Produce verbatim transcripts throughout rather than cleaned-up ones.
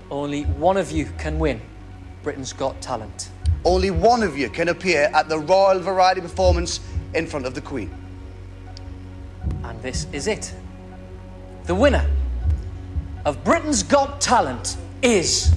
Only one of you can win Britain's Got Talent. Only one of you can appear at the Royal Variety Performance in front of the Queen. And this is it. The winner of Britain's Got Talent is...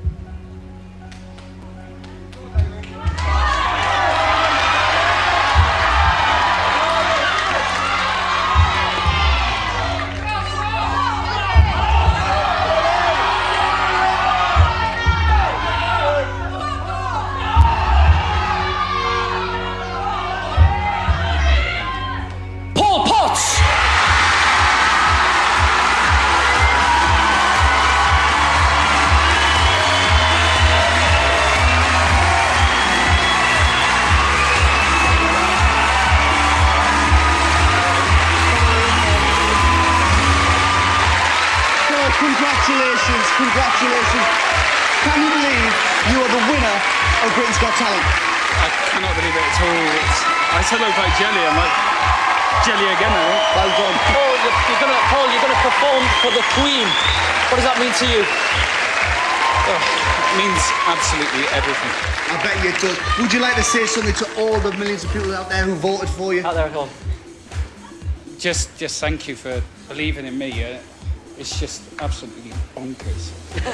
Congratulations, congratulations. Can you believe you are the winner of Britain's Got Talent? I cannot believe it at all. It's, I said I look like jelly. I'm like jelly again, I think. Well done. Paul, you're, you're gonna, Paul, you're gonna perform for the Queen. What does that mean to you? Oh, it means absolutely everything. I bet you it does. Would you like to say something to all the millions of people out there who voted for you? Out there at home. Just, just thank you for believing in me. Uh, It's just absolutely bonkers.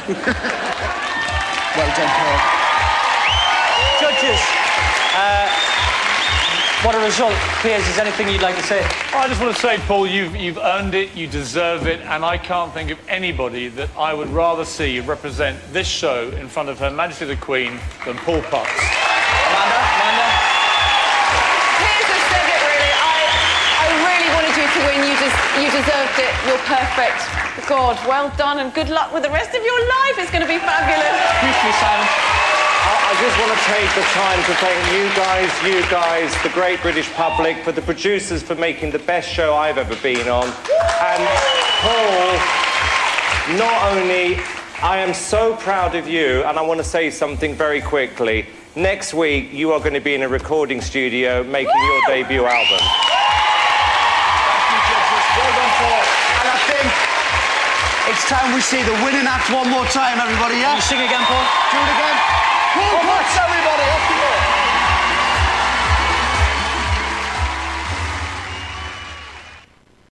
Well done, Paul. Judges, uh, what a result. Piers, is there anything you'd like to say? I just want to say, Paul, you've, you've earned it, you deserve it, and I can't think of anybody that I would rather see represent this show in front of Her Majesty the Queen than Paul Potts. Amanda? Amanda? Piers has said it, really. I, I really wanted you to win. You, just, you deserved it. You're perfect. God, well done, and good luck with the rest of your life. It's going to be fabulous. Briefly, Simon. I just want to take the time to thank you guys, you guys, the great British public, for the producers for making the best show I've ever been on. And Paul, not only, I am so proud of you, and I want to say something very quickly. Next week, you are going to be in a recording studio making Woo! your debut album. Thank you, judges. Well done, Paul. And I think it's time we see the winning act one more time, everybody, yeah? Can you sing again, Paul? Do it again. Paul Potts, everybody, off you go.